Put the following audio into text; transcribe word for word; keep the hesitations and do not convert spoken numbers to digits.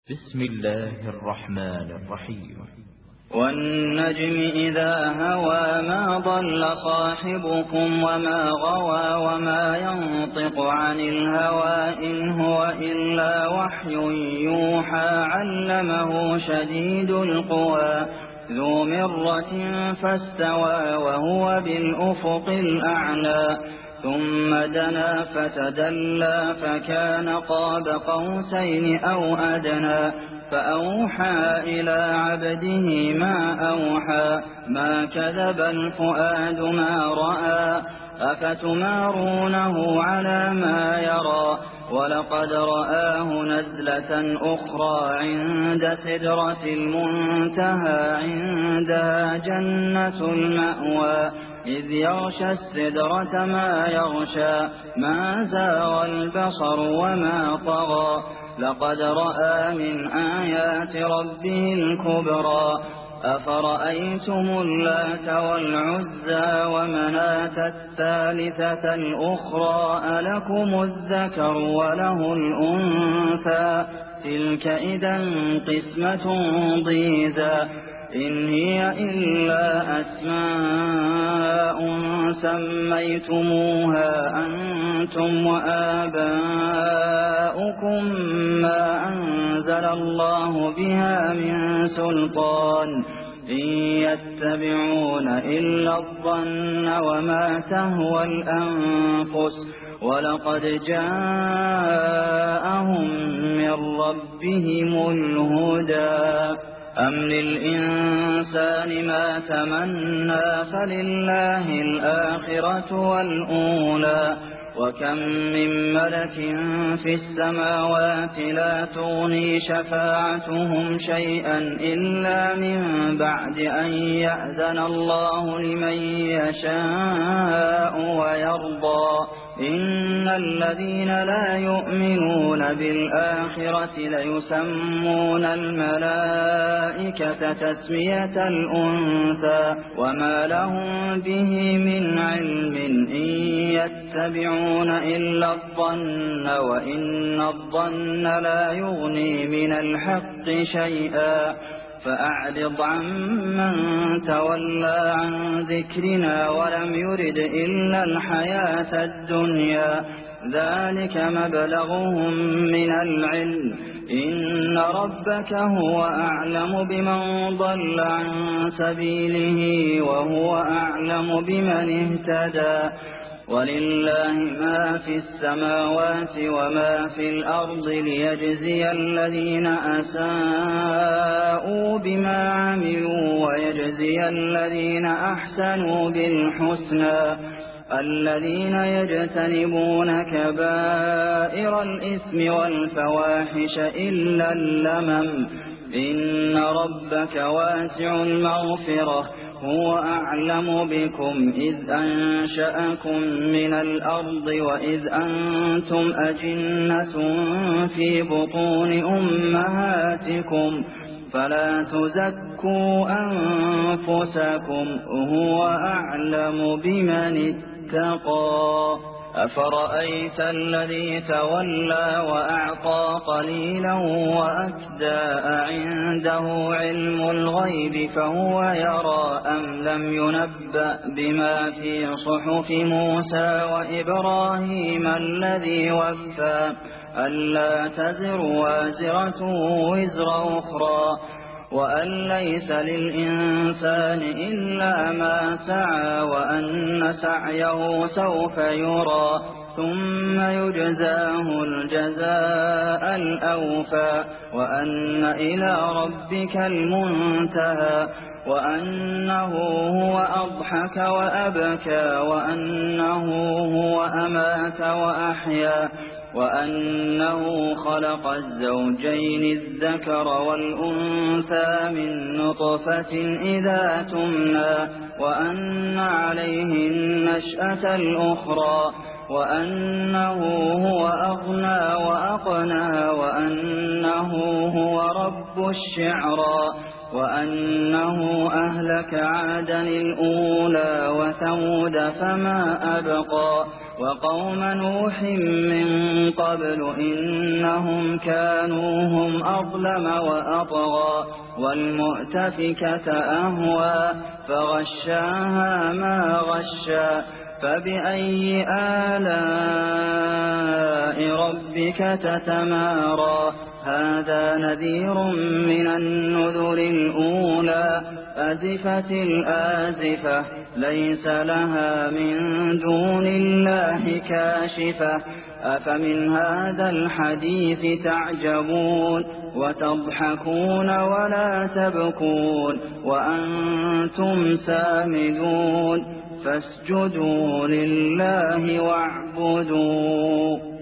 بسم الله الرحمن الرحيم. والنجم إذا هوى ما ضل صاحبكم وما غوى وما ينطق عن الهوى إن هو إلا وحي يوحى علمه شديد القوى ذو مرة فاستوى وهو بالأفق الأعلى ثم دنا فتدلى فكان قاب قوسين أو أدنى فأوحى إلى عبده ما أوحى ما كذب الفؤاد ما رأى أفتمارونه على ما يرى ولقد رآه نزلة أخرى عند سدرة المنتهى عندها جنة المأوى إذ يغشى السدرة ما يغشى ما زاغ البصر وما طغى لقد رأى من آيات ربه الكبرى أفرأيتم اللات والعزى ومناة الثالثة الأخرى ألكم الذكر وله الأنثى تلك إذا قسمة ضيزى إن هي إلا أسماء سميتموها أنتم وآباؤكم ما أنزل الله بها من سلطان إن يتبعون إلا الظن وما تهوى الأنفس ولقد جاءهم من ربهم الهدى أم للإنسان ما تمنى فلله الآخرة والأولى وكم من ملك في السماوات لا تغني شفاعتهم شيئا إلا من بعد أن يأذن الله لمن يشاء ويرضى إن الذين لا يؤمنون بالآخرة ليسمون الملائكة تسمية الأنثى وما لهم به من علم إن يتبعون إلا الظن وإن الظن لا يغني من الحق شيئا فأعرض عمن تولى عن ذكرنا ولم يرد إلا الحياة الدنيا ذلك مبلغهم من العلم إن ربك هو أعلم بمن ضل عن سبيله وهو أعلم بمن اهتدى ولله ما في السماوات وما في الأرض ليجزي الذين أساءوا بما عملوا ويجزي الذين أحسنوا بالحسنى الذين يجتنبون كبائر الإثم والفواحش إلا اللمم إن ربك واسع المغفرة هو أعلم بكم إذ أنشأكم من الأرض وإذ أنتم أجنة في بطون أمهاتكم فلا تزكوا أنفسكم هو أعلم بمن اتقى أفرأيت الذي تولى وأعطى قليلا وأكدى أعنده علم الغيب فهو يرى أم لم ينبأ بما في صحف موسى وإبراهيم الذي وفى ألا تزر وازرة وزر أخرى وأن ليس للإنسان إلا ما سعى وأن سعيه سوف يرى ثم يجزاه الجزاء الأوفى وأن إلى ربك المنتهى وأنه هو أضحك وأبكى وأنه هو أمات وأحيا وأنه خلق الزوجين الذكر والأنثى من نطفة إذا تمنى وأن عليه النشأة الأخرى وأنه هو أغنى وأقنى وأنه هو رب الشعرى وأنه أهلك عادا الأولى وثمود فما أبقى وقوم نوح من قبل إنهم كانوا هم أظلم وأطغى والمؤتفكة أهوى فغشاها ما غشى فبأي آلاء ربك تتمارى هذا نذير من النذر الأولى أزفت الآزفة ليس لها من دون الله كاشفة أفمن هذا الحديث تعجبون وتضحكون ولا تبكون وأنتم سامدون فاسجدوا لله واعبدوا